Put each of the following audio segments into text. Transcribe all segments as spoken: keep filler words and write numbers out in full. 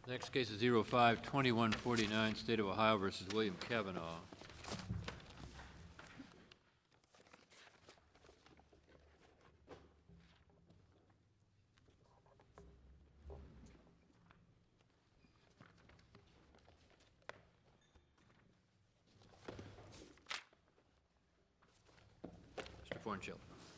Next case is zero five twenty-one forty-nine, State of Ohio versus William Kavanaugh. Mister Fornshell.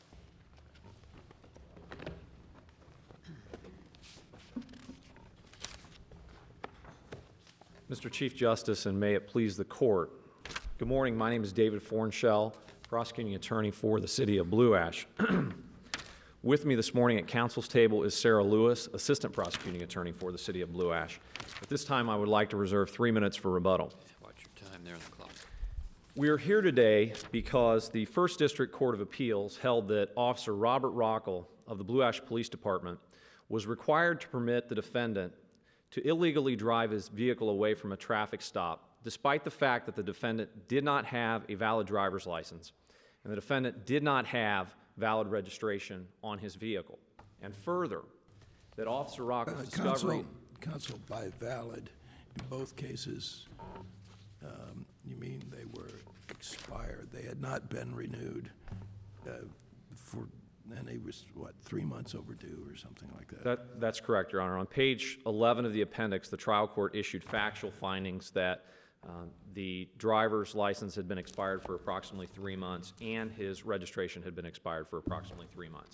Mister Chief Justice, and may it please the court. Good morning. My name is David Fornshell, prosecuting attorney for the city of Blue Ash. With me this morning at counsel's table is Sarah Lewis, assistant prosecuting attorney for the city of Blue Ash. At this time, I would like to reserve three minutes for rebuttal. Watch your time there on the clock. We are here today because the First District Court of Appeals held that Officer Robert Rockel of the Blue Ash Police Department was required to permit the defendant to illegally drive his vehicle away from a traffic stop, despite the fact that the defendant did not have a valid driver's license and the defendant did not have valid registration on his vehicle. And further, that Officer Rockel's uh, discovery... Counsel, counsel, by valid, in both cases, um, you mean they were expired. They had not been renewed uh, for... And he was, what, three months overdue or something like that? That, that's correct, Your Honor. On page eleven of the appendix, the trial court issued factual findings that uh, the driver's license had been expired for approximately three months and his registration had been expired for approximately three months.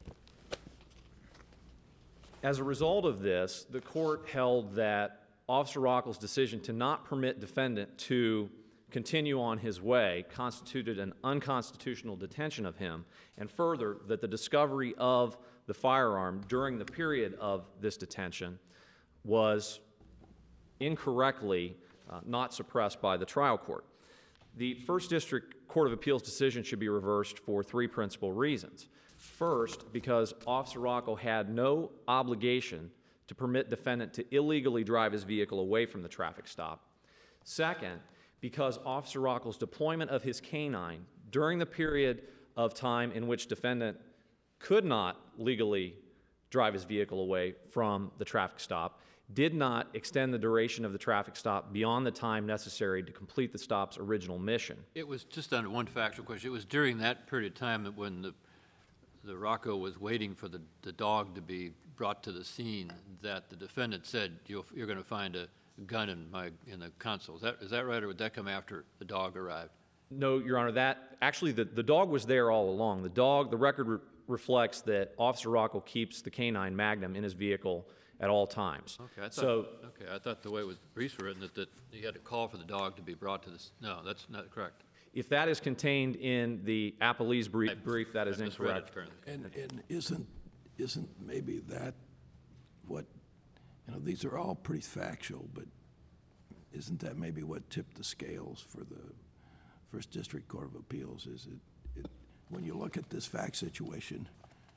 As a result of this, the court held that Officer Rockel's decision to not permit defendant to continue on his way constituted an unconstitutional detention of him, and further, that the discovery of the firearm during the period of this detention was incorrectly uh, not suppressed by the trial court. The First District Court of Appeals decision should be reversed for three principal reasons. First, because Officer Rockel had no obligation to permit defendant to illegally drive his vehicle away from the traffic stop. Second, because Officer Rockel's deployment of his canine during the period of time in which defendant could not legally drive his vehicle away from the traffic stop did not extend the duration of the traffic stop beyond the time necessary to complete the stop's original mission. It was just on one factual question. It was during that period of time that when the the Rocco was waiting for the, the dog to be brought to the scene that the defendant said, You'll, you're going to find a gun in my in the console. Is that is that right, or would that come after the dog arrived? No, Your Honor. That actually the, the dog was there all along. The dog, the record re- reflects that Officer Rockel keeps the canine Magnum in his vehicle at all times. Okay, I thought, so okay, I thought the way it was briefs were written that, that he had to call for the dog to be brought to this. No, that's not correct. If that is contained in the appellee's brief, I, brief that is I incorrect. It, and and isn't isn't maybe that what you know? These are all pretty factual, but isn't that maybe what tipped the scales for the First District Court of Appeals? Is it, it when you look at this fact situation,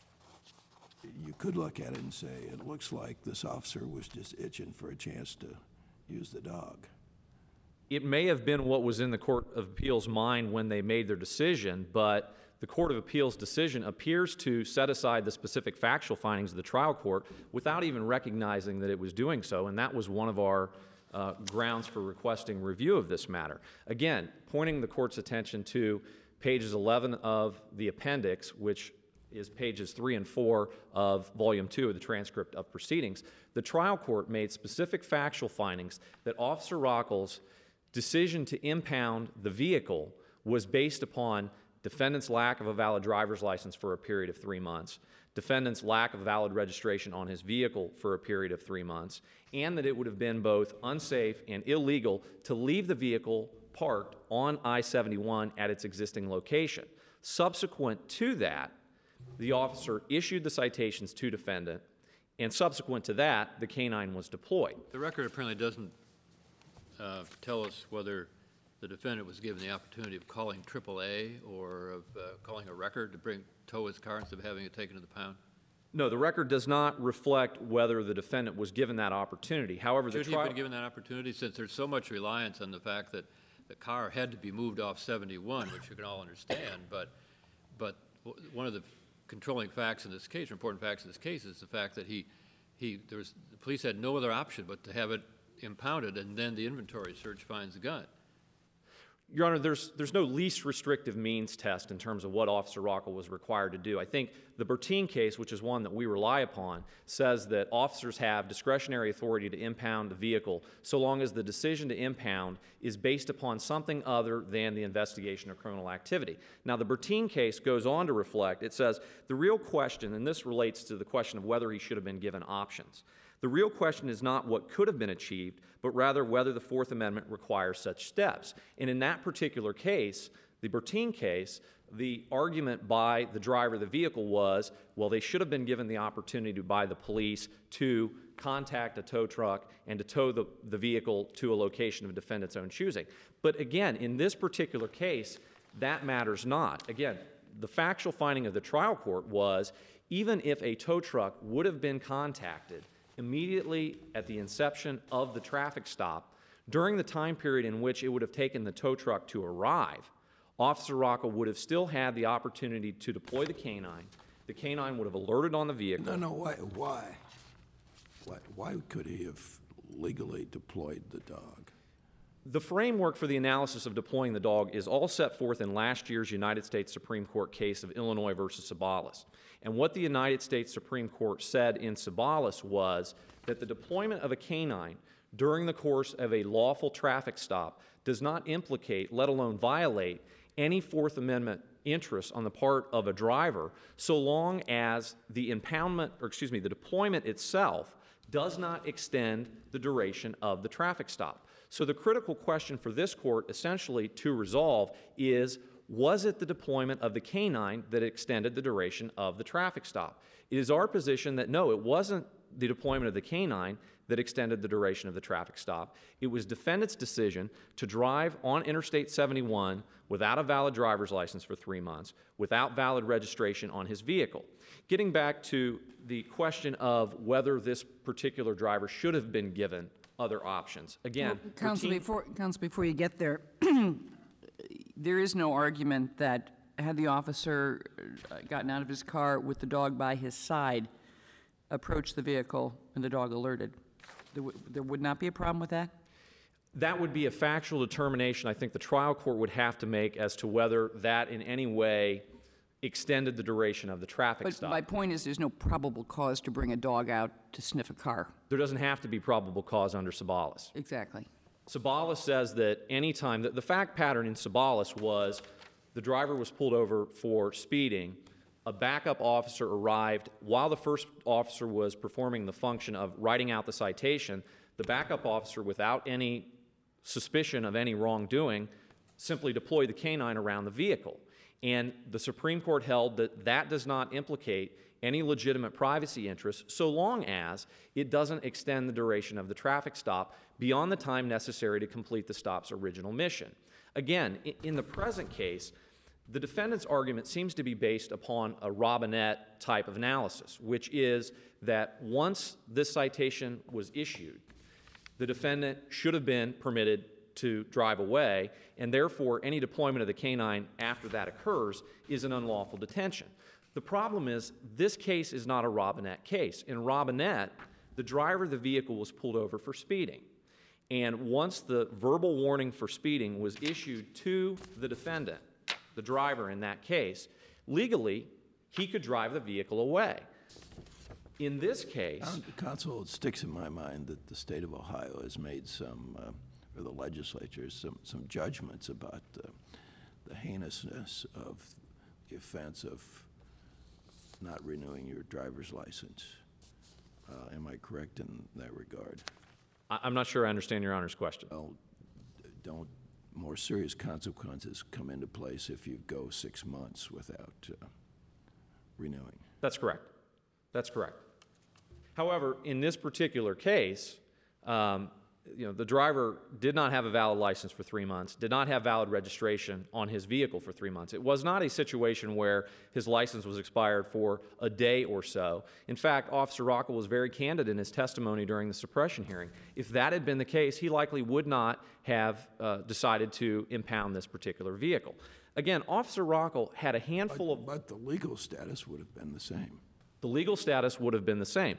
you could look at it and say it looks like this officer was just itching for a chance to use the dog. It may have been what was in the Court of Appeals' mind when they made their decision, but the Court of Appeals' decision appears to set aside the specific factual findings of the trial court without even recognizing that it was doing so, and that was one of our uh, grounds for requesting review of this matter. Again, pointing the court's attention to pages eleven of the appendix, which is pages three and four of volume two of the transcript of proceedings, the trial court made specific factual findings that Officer Rockel's decision to impound the vehicle was based upon defendant's lack of a valid driver's license for a period of three months, defendant's lack of valid registration on his vehicle for a period of three months, and that it would have been both unsafe and illegal to leave the vehicle parked on I seventy-one at its existing location. Subsequent to that, the officer issued the citations to defendant, and subsequent to that, the canine was deployed. The record apparently doesn't Uh, tell us whether the defendant was given the opportunity of calling triple A or of uh, calling a record to bring tow his car instead of having it taken to the pound? No, the record does not reflect whether the defendant was given that opportunity. However, Should the he trial... have been given that opportunity, since there's so much reliance on the fact that the car had to be moved off seventy-one, which you can all understand, but but one of the controlling facts in this case, or important facts in this case, is the fact that he he, there was, the police had no other option but to have it impounded, and then the inventory search finds the gun. Your Honor, there's, there's no least restrictive means test in terms of what Officer Rockel was required to do. I think the Bertine case, which is one that we rely upon, says that officers have discretionary authority to impound the vehicle so long as the decision to impound is based upon something other than the investigation of criminal activity. Now, the Bertine case goes on to reflect, it says, the real question, and this relates to the question of whether he should have been given options. The real question is not what could have been achieved, but rather whether the Fourth Amendment requires such steps. And in that particular case, the Bertine case, the argument by the driver of the vehicle was, well, they should have been given the opportunity by the police to contact a tow truck and to tow the, the vehicle to a location of defendant's own choosing. But again, in this particular case, that matters not. Again, the factual finding of the trial court was, even if a tow truck would have been contacted immediately at the inception of the traffic stop, during the time period in which it would have taken the tow truck to arrive, Officer Rockel would have still had the opportunity to deploy the canine. The canine would have alerted on the vehicle. No, no, why, why? Why, why could he have legally deployed the dog? The framework for the analysis of deploying the dog is all set forth in last year's United States Supreme Court case of Illinois versus Sabalas. And what the United States Supreme Court said in Sabalas was that the deployment of a canine during the course of a lawful traffic stop does not implicate, let alone violate, any Fourth Amendment interest on the part of a driver so long as the impoundment, or excuse me, the deployment itself does not extend the duration of the traffic stop. So the critical question for this court essentially to resolve is, was it the deployment of the canine that extended the duration of the traffic stop? It is our position that no, it wasn't the deployment of the canine that extended the duration of the traffic stop. It was defendant's decision to drive on Interstate seventy-one without a valid driver's license for three months, without valid registration on his vehicle. Getting back to the question of whether this particular driver should have been given other options. Again, well, Counsel, routine- before, Counsel, before you get there, there is no argument that had the officer gotten out of his car with the dog by his side, approached the vehicle, and the dog alerted. There, w- there would not be a problem with that? That would be a factual determination I think the trial court would have to make as to whether that in any way extended the duration of the traffic But stop. my point is there's no probable cause to bring a dog out to sniff a car. There doesn't have to be probable cause under Sabalas. Exactly. Sabalas says that any time, that the fact pattern in Sabalas was the driver was pulled over for speeding, a backup officer arrived while the first officer was performing the function of writing out the citation. The backup officer, without any suspicion of any wrongdoing, simply deployed the canine around the vehicle. And the Supreme Court held that that does not implicate any legitimate privacy interest so long as it doesn't extend the duration of the traffic stop beyond the time necessary to complete the stop's original mission. Again, in the present case, the defendant's argument seems to be based upon a Robinette type of analysis, which is that once this citation was issued, the defendant should have been permitted to drive away, and therefore any deployment of the canine after that occurs is an unlawful detention. The problem is this case is not a Robinette case. In Robinette, the driver of the vehicle was pulled over for speeding. And once the verbal warning for speeding was issued to the defendant, the driver in that case, legally, he could drive the vehicle away. In this case... Uh, Counsel, it sticks in my mind that the state of Ohio has made some, uh, or the legislature, some, some judgments about uh, the heinousness of the offense of not renewing your driver's license. Uh, am I correct in that regard? I- I'm not sure I understand Your Honor's question. Well, don't more serious consequences come into place if you go six months without uh, renewing? That's correct. That's correct. However, in this particular case, um, you know, the driver did not have a valid license for three months, did not have valid registration on his vehicle for three months. It was not a situation where his license was expired for a day or so. In fact, Officer Rockel was very candid in his testimony during the suppression hearing. If that had been the case, he likely would not have uh, decided to impound this particular vehicle. Again, Officer Rockel had a handful But, of... but the legal status would have been the same. The legal status would have been the same.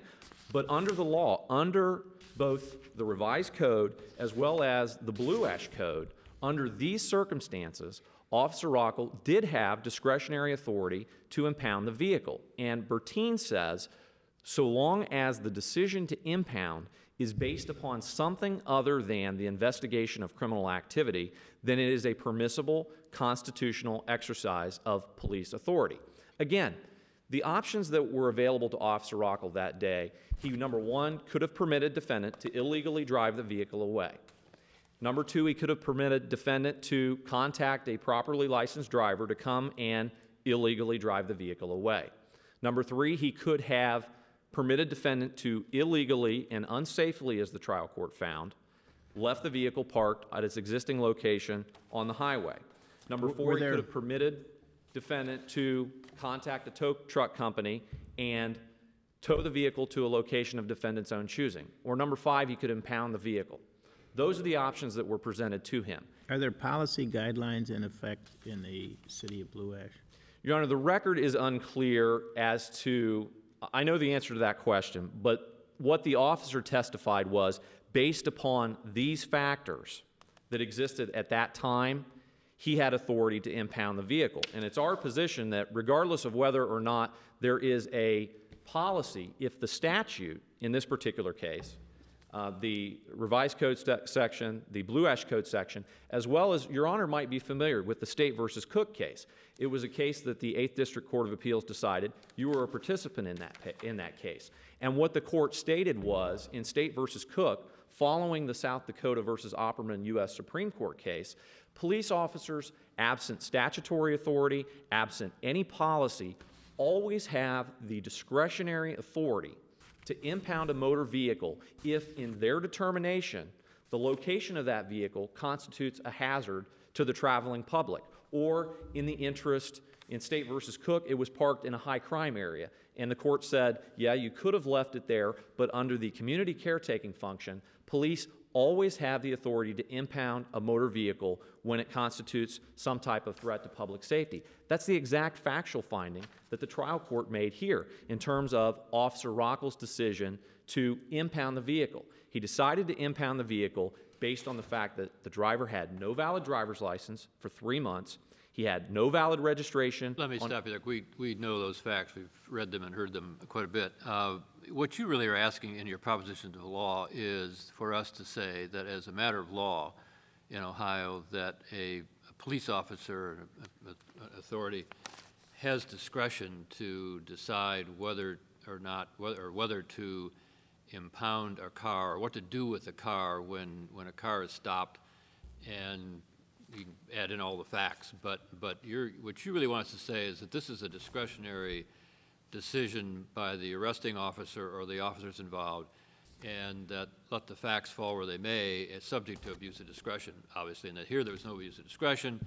But under the law, under both the revised code as well as the Blue Ash Code, under these circumstances, Officer Rockel did have discretionary authority to impound the vehicle. And Bertine says, so long as the decision to impound is based upon something other than the investigation of criminal activity, then it is a permissible constitutional exercise of police authority. Again, the options that were available to Officer Rockel that day, he, number one, could have permitted defendant to illegally drive the vehicle away. Number two, he could have permitted defendant to contact a properly licensed driver to come and illegally drive the vehicle away. Number three, he could have permitted defendant to illegally and unsafely, as the trial court found, left the vehicle parked at its existing location on the highway. Number four, he could have permitted defendant to contact a tow truck company and tow the vehicle to a location of defendant's own choosing. Or number five, he could impound the vehicle. Those are the options that were presented to him. Are there policy guidelines in effect in the city of Blue Ash? Your Honor, the record is unclear as to, I know the answer to that question, but what the officer testified was, based upon these factors that existed at that time, he had authority to impound the vehicle. And it's our position that regardless of whether or not there is a policy, if the statute, in this particular case, uh, the revised code st- section, the Blue Ash Code section, as well as, Your Honor might be familiar with the State versus Cook case. It was a case that the eighth District Court of Appeals decided. You were a participant in that, in that case. And what the court stated was, in State versus Cook, following the South Dakota versus Opperman U S Supreme Court case, police officers, absent statutory authority, absent any policy, always have the discretionary authority to impound a motor vehicle if, in their determination, the location of that vehicle constitutes a hazard to the traveling public, or in the interest, in State versus Cook, it was parked in a high crime area. And the court said, yeah, you could have left it there, but under the community caretaking function, police always have the authority to impound a motor vehicle when it constitutes some type of threat to public safety. That's the exact factual finding that the trial court made here in terms of Officer Rockel's decision to impound the vehicle. He decided to impound the vehicle based on the fact that the driver had no valid driver's license for three months. He had no valid registration. Let me stop you there. We, we know those facts. We've read them and heard them quite a bit. Uh, what you really are asking in your proposition to the law is for us to say that as a matter of law in Ohio, that a, a police officer, an authority, has discretion to decide whether or not, whether, or whether to impound a car, or what to do with a car when, when a car is stopped, and you can add in all the facts, but, but you're, what you really want us to say is that this is a discretionary decision by the arresting officer or the officers involved, and that let the facts fall where they may, it's subject to abuse of discretion, obviously, and that here there was no abuse of discretion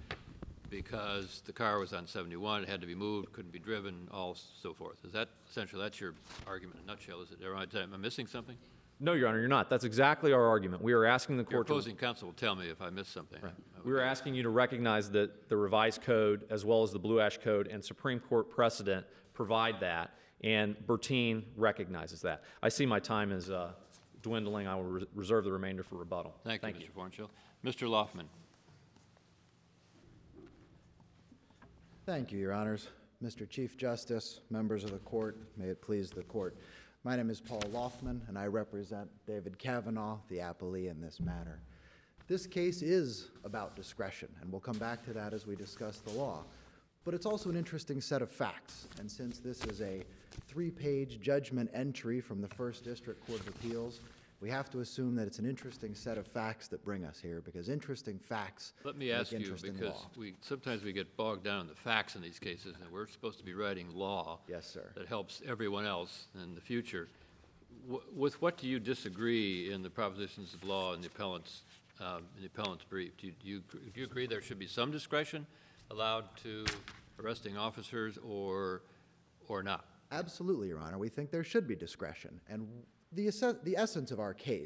because the car was on seventy-one, it had to be moved, couldn't be driven, all so forth. Is that essentially, that's your argument in a nutshell, is it? Am I missing something? No, Your Honor, you're not. That's exactly our argument. We are asking the Your court to... opposing counsel will tell me if I missed something. Right. We were asking you to recognize that the revised code, as well as the Blue Ash Code and Supreme Court precedent, provide that, and Bertine recognizes that. I see my time is uh, dwindling. I will re- reserve the remainder for rebuttal. Thank, Thank you, you, Mister Fornshill. Mister Loffman. Thank you, Your Honors. Mister Chief Justice, members of the court, may it please the court. My name is Paul Loffman, and I represent David Kavanaugh, the appellee in this matter. This case is about discretion, and we'll come back to that as we discuss the law. But it's also an interesting set of facts, and since this is a three-page judgment entry from the First District Court of Appeals, we have to assume that it's an interesting set of facts that bring us here, because interesting facts Let me make ask you, interesting because law. we sometimes we get bogged down in the facts in these cases, and we're supposed to be writing law Yes, sir. that helps everyone else in the future. W- with what do you disagree in the propositions of law in the appellant's um, in the appellant's brief? Do you, do you do you agree there should be some discretion allowed to arresting officers, or or not? Absolutely, Your Honor. We think there should be discretion. And the, esse- the essence of our case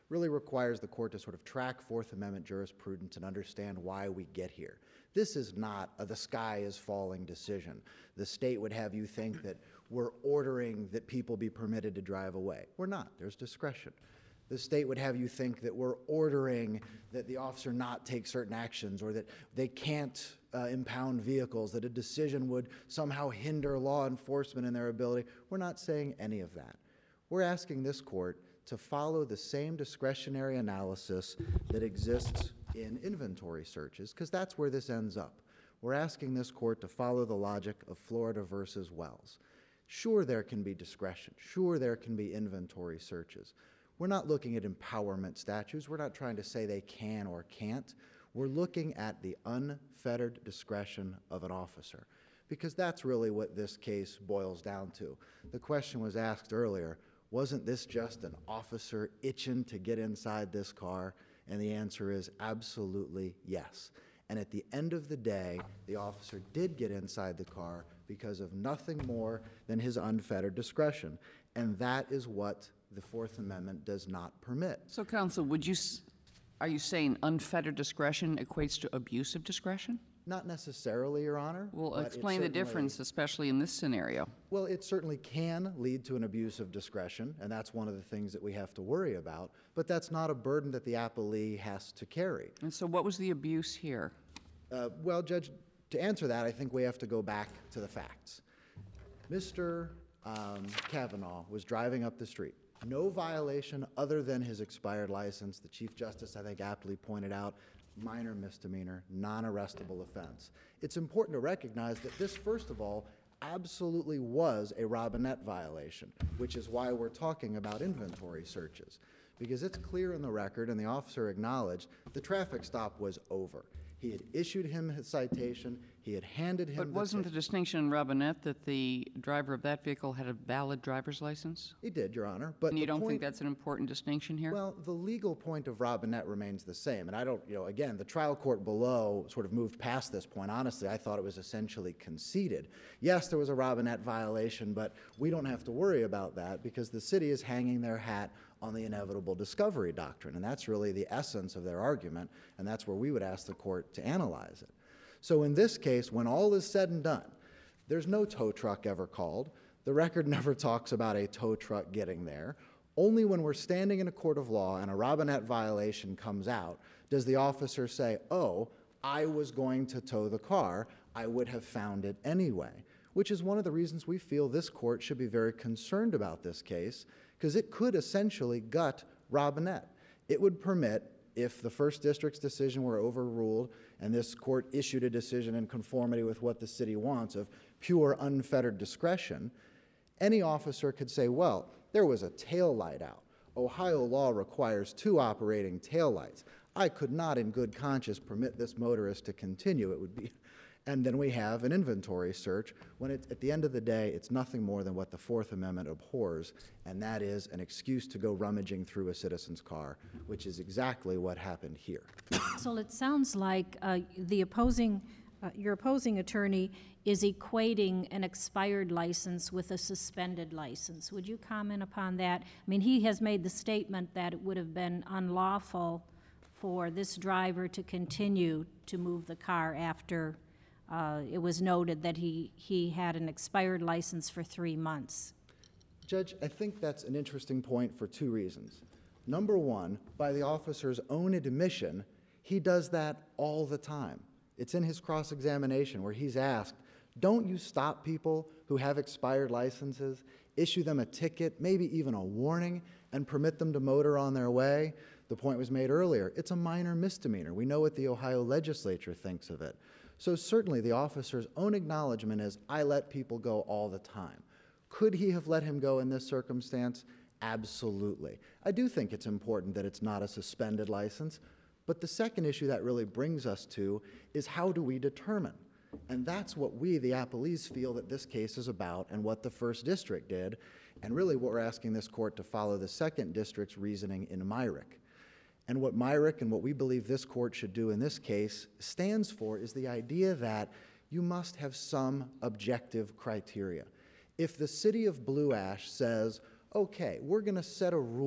really requires the court to sort of track Fourth Amendment jurisprudence and understand why we get here. This is not a the sky is falling decision. The state would have you think that we're ordering that people be permitted to drive away. We're not. There's discretion. The state would have you think that we're ordering that the officer not take certain actions, or that they can't uh, impound vehicles, that a decision would somehow hinder law enforcement in their ability. We're not saying any of that. We're asking this court to follow the same discretionary analysis that exists in inventory searches, because that's where this ends up. We're asking this court to follow the logic of Florida versus Wells. Sure, there can be discretion. Sure, there can be inventory searches. We're not looking at empowerment statutes. We're not trying to say they can or can't. We're looking at the unfettered discretion of an officer, because that's really what this case boils down to. The question was asked earlier, wasn't this just an officer itching to get inside this car? And the answer is absolutely yes. And at the end of the day, the officer did get inside the car because of nothing more than his unfettered discretion. And that is what the Fourth Amendment does not permit. So, counsel, would you, s- are you saying unfettered discretion equates to abuse of discretion? Not necessarily, Your Honor. Well, but it explain the certainly- difference, especially in this scenario. Well, it certainly can lead to an abuse of discretion, and that's one of the things that we have to worry about, but that's not a burden that the appellee has to carry. And so what was the abuse here? Uh, well, Judge, to answer that, I think we have to go back to the facts. Mister Um, Kavanaugh was driving up the street. No violation other than his expired license. The Chief Justice, I think, aptly pointed out, minor misdemeanor, non-arrestable offense. It's important to recognize that this, first of all, absolutely was a Robinette violation, which is why we're talking about inventory searches, because it's clear in the record, and the officer acknowledged, the traffic stop was over. He had issued him his citation. He had handed him But the wasn't the ticket. distinction in Robinette that the driver of that vehicle had a valid driver's license? He did, Your Honor. But And you the don't think point- that's an important distinction here? Well, the legal point of Robinette remains the same. And I don't, you know, again, the trial court below sort of moved past this point. Honestly, I thought it was essentially conceded. Yes, there was a Robinette violation, but we don't have to worry about that because the city is hanging their hat on the inevitable discovery doctrine. And that's really the essence of their argument, and that's where we would ask the court to analyze it. So in this case, when all is said and done, there's no tow truck ever called. The record never talks about a tow truck getting there. Only when we're standing in a court of law and a Robinette violation comes out does the officer say, oh, I was going to tow the car. I would have found it anyway, which is one of the reasons we feel this court should be very concerned about this case, because it could essentially gut Robinette. It would permit, if the first district's decision were overruled and this court issued a decision in conformity with what the city wants of pure unfettered discretion, any officer could say, well, there was a tail light out. Ohio law requires two operating tail lights. I could not in good conscience permit this motorist to continue. It would be, and then we have an inventory search when it's, at the end of the day, it's nothing more than what the Fourth Amendment abhors, and that is an excuse to go rummaging through a citizen's car, which is exactly what happened here. So it sounds like uh, the opposing, uh, your opposing attorney is equating an expired license with a suspended license. Would you comment upon that? I mean, he has made the statement that it would have been unlawful for this driver to continue to move the car after uh, it was noted that he, he had an expired license for three months. Judge, I think that's an interesting point for two reasons. Number one, by the officer's own admission, he does that all the time. It's in his cross-examination where he's asked, don't you stop people who have expired licenses, issue them a ticket, maybe even a warning, and permit them to motor on their way? The point was made earlier, it's a minor misdemeanor. We know what the Ohio legislature thinks of it. So certainly the officer's own acknowledgement is, I let people go all the time. Could he have let him go in this circumstance? Absolutely. I do think it's important that it's not a suspended license, but the second issue that really brings us to is how do we determine? And that's what we, the appellees, feel that this case is about and what the first district did, and really what we're asking this court to follow the second district's reasoning in Myrick. And what Myrick and what we believe this court should do in this case stands for is the idea that you must have some objective criteria. If the city of Blue Ash says, okay, we're going to set a rule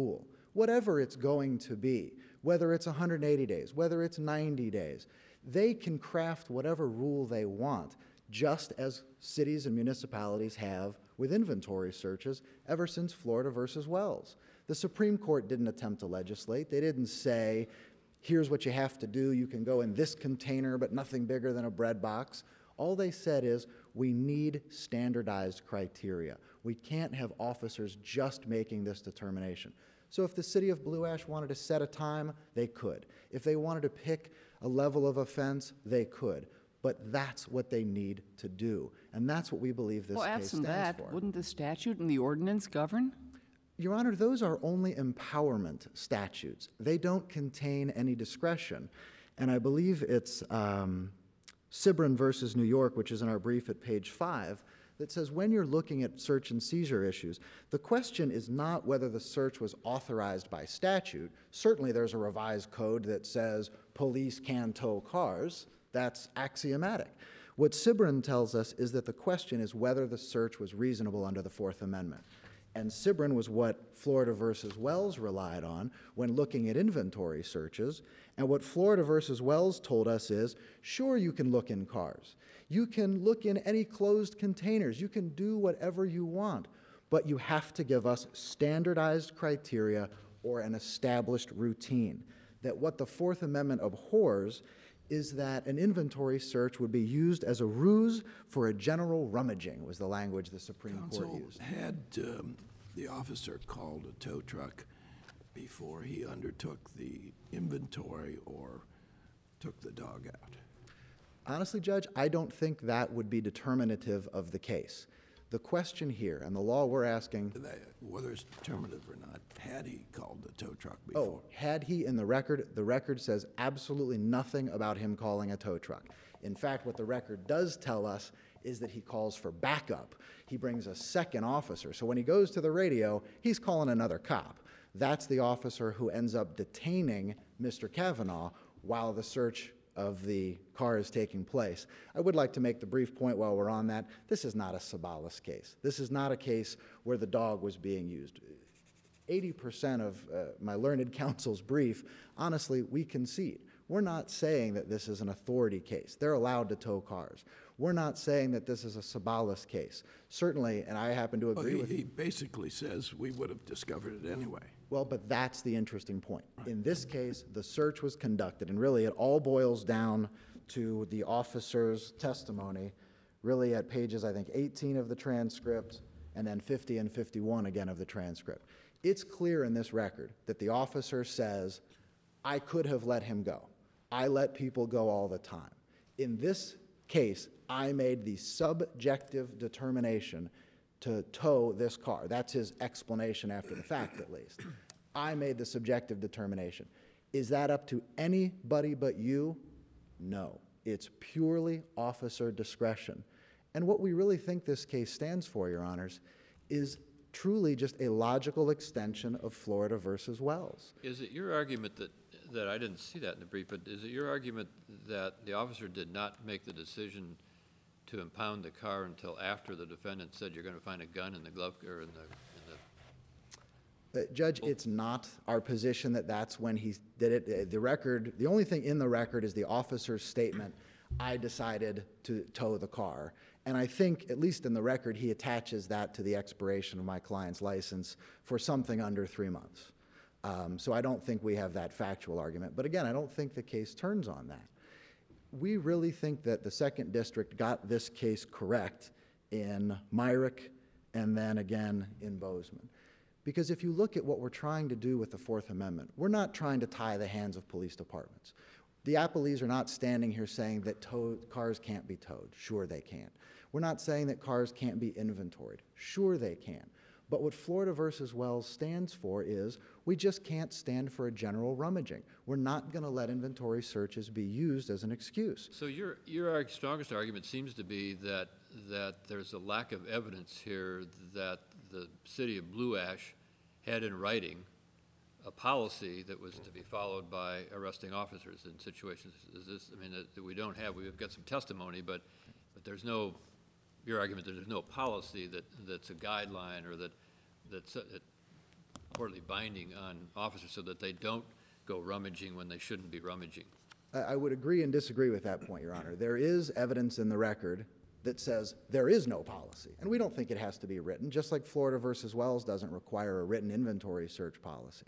whatever it's going to be, whether it's one hundred eighty days, whether it's ninety days, they can craft whatever rule they want, just as cities and municipalities have with inventory searches ever since Florida versus Wells. The Supreme Court didn't attempt to legislate. They didn't say, here's what you have to do. You can go in this container, but nothing bigger than a bread box. All they said is, we need standardized criteria. We can't have officers just making this determination. So if the city of Blue Ash wanted to set a time, they could. If they wanted to pick a level of offense, they could. But that's what they need to do. And that's what we believe this Well, case absent stands that, for. wouldn't the statute and the ordinance govern? Your Honor, those are only empowerment statutes. They don't contain any discretion. And I believe it's um, Sibrin versus New York, which is in our brief at page five, that says when you're looking at search and seizure issues, the question is not whether the search was authorized by statute. Certainly there's a revised code that says police can tow cars. That's axiomatic. What Sibrin tells us is that the question is whether the search was reasonable under the Fourth Amendment. And Sibrin was what Florida versus Wells relied on when looking at inventory searches. And what Florida versus Wells told us is, sure, you can look in cars. You can look in any closed containers. You can do whatever you want. But you have to give us standardized criteria or an established routine. That what the Fourth Amendment abhors is that an inventory search would be used as a ruse for a general rummaging, was the language the Supreme Court Counsel, used. had um, the officer called a tow truck before he undertook the inventory or took the dog out? Honestly, Judge, I don't think that would be determinative of the case. The question here, and the law we're asking, That- Whether it's determinative or not, had he called the tow truck before? oh, had he in the record, the record says absolutely nothing about him calling a tow truck. In fact, what the record does tell us is that he calls for backup. He brings a second officer. So when he goes to the radio, he's calling another cop. That's the officer who ends up detaining Mister Kavanaugh while the search of the car is taking place. I would like to make the brief point while we're on that. This is not a Sabalas case. This is not a case where the dog was being used. eighty percent of uh, my learned counsel's brief, honestly, we concede. We're not saying that this is an authority case. They're allowed to tow cars. We're not saying that this is a Sabalas case. Certainly, and I happen to Well, agree he, with he basically says we would have discovered it anyway. Well, but that's the interesting point. In this case, the search was conducted, and really it all boils down to the officer's testimony, really at pages, I think, eighteen of the transcript, and then fifty and fifty-one again of the transcript. It's clear in this record that the officer says, I could have let him go. I let people go all the time. In this case, I made the subjective determination to tow this car. That's his explanation after the fact, at least. I made the subjective determination. Is that up to anybody but you? No. It's purely officer discretion. And what we really think this case stands for, Your Honors, is truly just a logical extension of Florida versus Wells. Is it your argument that, that I didn't see that in the brief, but is it your argument that the officer did not make the decision to impound the car until after the defendant said you're going to find a gun in the glove or in the, in the Uh, Judge, it's not our position that that's when he did it. Uh, The record, the only thing in the record is the officer's statement, I decided to tow the car. And I think, at least in the record, he attaches that to the expiration of my client's license for something under three months. Um, so I don't think we have that factual argument. But again, I don't think the case turns on that. We really think that the Second District got this case correct in Myrick and then again in Bozeman. Because if you look at what we're trying to do with the Fourth Amendment, we're not trying to tie the hands of police departments. The Applees are not standing here saying that tow, cars can't be towed. Sure, they can. We're not saying that cars can't be inventoried. Sure, they can. But what Florida versus Wells stands for is we just can't stand for a general rummaging. We're not going to let inventory searches be used as an excuse. So your, your arg- strongest argument seems to be that, that there's a lack of evidence here that the city of Blue Ash had in writing a policy that was to be followed by arresting officers in situations. Is this, I mean, that, that we don't have, we've got some testimony, but, but there's no, your argument that there's no policy that, that's a guideline or that, that's, that quarterly binding on officers so that they don't go rummaging when they shouldn't be rummaging. I, I would agree and disagree with that point, Your Honor. There is evidence in the record that says there is no policy, and we don't think it has to be written, just like Florida versus Wells doesn't require a written inventory search policy.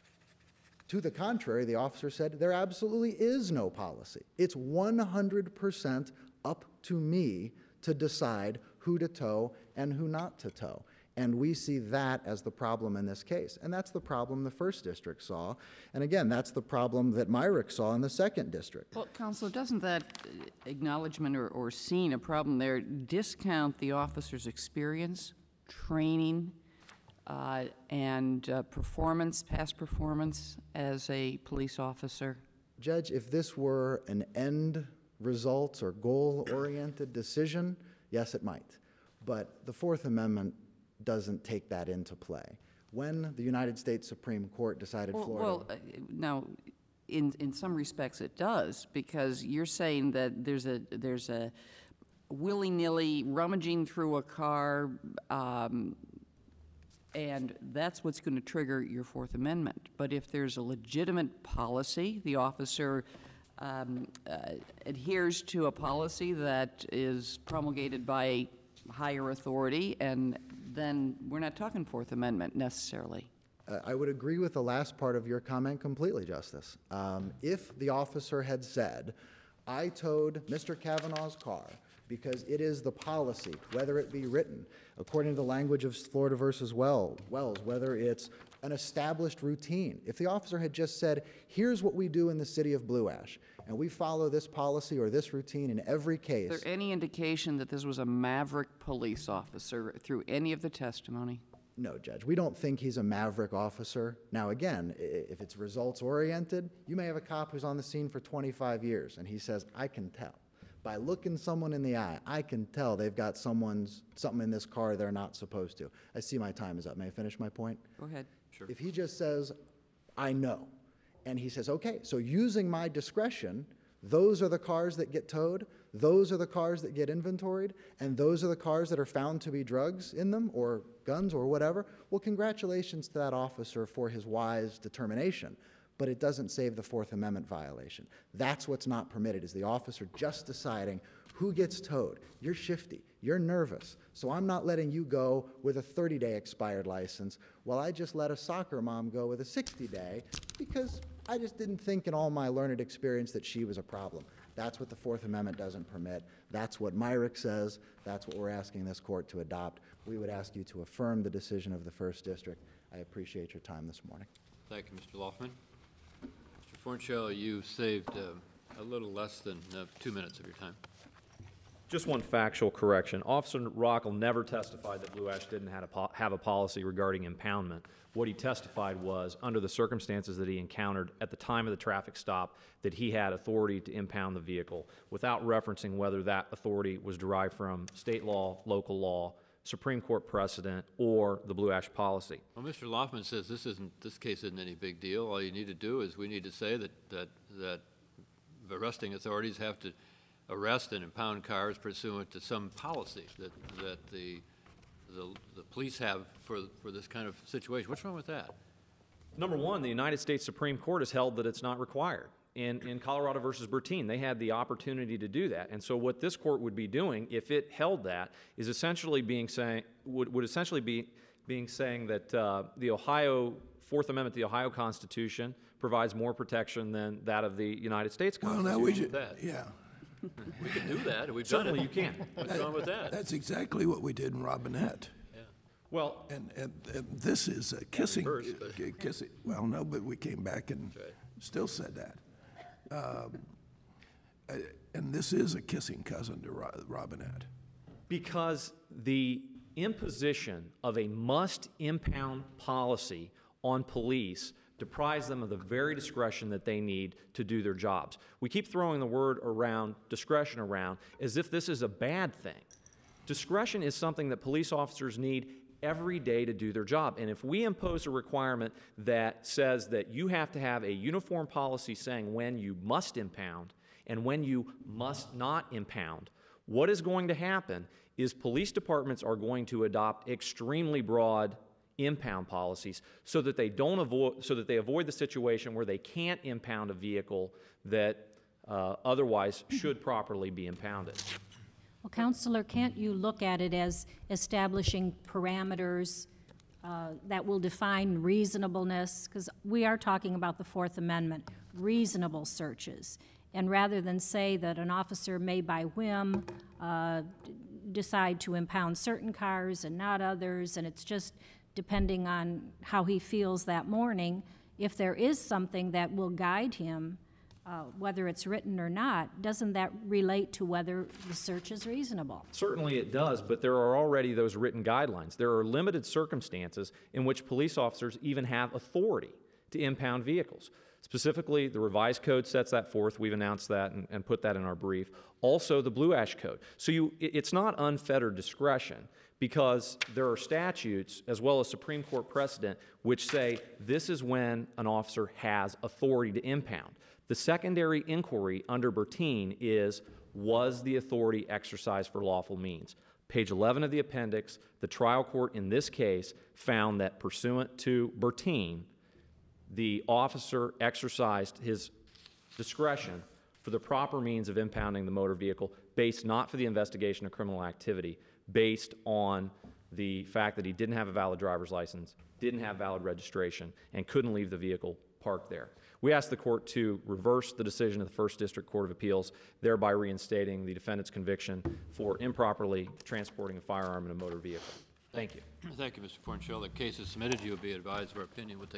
To the contrary, the officer said there absolutely is no policy. It's one hundred percent up to me to decide who to tow and who not to tow. And we see that as the problem in this case. And that's the problem the first district saw. And again, that's the problem that Myrick saw in the second district. Well, Counselor, doesn't that acknowledgement or, or seeing a problem there discount the officer's experience, training, uh, and uh, performance, past performance as a police officer? Judge, if this were an end results or goal-oriented decision, yes, it might. But the Fourth Amendment doesn't take that into play. When the United States Supreme Court decided Well, Florida... well, uh, now, in, in some respects it does, because you're saying that there's a, there's a willy-nilly rummaging through a car, um, and that's what's going to trigger your Fourth Amendment. But if there's a legitimate policy, the officer um, uh, adheres to a policy that is promulgated by a higher authority, and then we're not talking Fourth Amendment necessarily. Uh, I would agree with the last part of your comment completely, Justice. Um, if the officer had said, I towed Mister Kavanaugh's car because it is the policy, whether it be written, according to the language of Florida versus Wells, whether it's an established routine. If the officer had just said, here's what we do in the city of Blue Ash, and we follow this policy or this routine in every case. Is there any indication that this was a maverick police officer through any of the testimony? No, Judge. We don't think he's a maverick officer. Now, again, if it's results-oriented, you may have a cop who's on the scene for twenty-five years, and he says, I can tell. By looking someone in the eye, I can tell they've got someone's something in this car they're not supposed to. I see my time is up. May I finish my point? Go ahead. Sure. If he just says, I know, and he says, okay, so using my discretion, those are the cars that get towed, those are the cars that get inventoried, and those are the cars that are found to be drugs in them or guns or whatever, well, congratulations to that officer for his wise determination. But it doesn't save the Fourth Amendment violation. That's what's not permitted, is the officer just deciding who gets towed. You're shifty, you're nervous, so I'm not letting you go with a thirty-day expired license while I just let a soccer mom go with a sixty-day because I just didn't think in all my learned experience that she was a problem. That's what the Fourth Amendment doesn't permit. That's what Myrick says. That's what we're asking this court to adopt. We would ask you to affirm the decision of the First District. I appreciate your time this morning. Thank you, Mister Loftman. Mister Fornshell, you saved uh, a little less than uh, two minutes of your time. Just one factual correction. Officer Rockel never testified that Blue Ash didn't have a, po- have a policy regarding impoundment. What he testified was, under the circumstances that he encountered at the time of the traffic stop, that he had authority to impound the vehicle, without referencing whether that authority was derived from state law, local law, Supreme Court precedent, or the Blue Ash policy. Well, Mister Loftman says this isn't this case isn't any big deal. All you need to do is we need to say that that that arresting authorities have to arrest and impound cars pursuant to some policy that that the the, the police have for for this kind of situation. What's wrong with that? Number one, the United States Supreme Court has held that it's not required. In, in Colorado versus Bertine, they had the opportunity to do that. And so what this court would be doing, if it held that, is essentially being saying, would, would essentially be being saying that uh, the Ohio Fourth Amendment, the Ohio Constitution, provides more protection than that of the United States Well, Constitution. now we should, that. yeah. We can do that. We've done Certainly it. you can. What's wrong with that? That's exactly what we did in Robinette. Well, And, and, and this is a kissing, reverse, but- uh, kissing, well, no, but we came back and right. still said that. Um, uh, And this is a kissing cousin to Ro- Robinette. because the imposition of a must impound policy on police deprives them of the very discretion that they need to do their jobs. We keep throwing the word around, discretion around, as if this is a bad thing. Discretion is something that police officers need every day to do their job. And if we impose a requirement that says that you have to have a uniform policy saying when you must impound and when you must not impound, what is going to happen is police departments are going to adopt extremely broad impound policies so that they don't avoid, so that they avoid the situation where they can't impound a vehicle that uh, otherwise should properly be impounded. Well, Counselor, can't you look at it as establishing parameters uh, that will define reasonableness? Because we are talking about the Fourth Amendment, reasonable searches. And rather than say that an officer may by whim uh, d- decide to impound certain cars and not others, and it's just depending on how he feels that morning, if there is something that will guide him, uh, whether it's written or not, doesn't that relate to whether the search is reasonable? Certainly it does, but there are already those written guidelines. There are limited circumstances in which police officers even have authority to impound vehicles. Specifically, the revised code sets that forth. We've announced that and, and put that in our brief. Also, the Blue Ash Code. So you, it, it's not unfettered discretion, because there are statutes as well as Supreme Court precedent which say this is when an officer has authority to impound. The secondary inquiry under Bertine is, was the authority exercised for lawful means? Page eleven of the appendix, the trial court in this case found that pursuant to Bertine, the officer exercised his discretion for the proper means of impounding the motor vehicle based not for the investigation of criminal activity, based on the fact that he didn't have a valid driver's license, didn't have valid registration, and couldn't leave the vehicle parked there. We ask the court to reverse the decision of the First District Court of Appeals, thereby reinstating the defendant's conviction for improperly transporting a firearm in a motor vehicle. Thank you. Thank you, Mister Fornshell. The case is submitted. You will be advised of our opinion. We'll take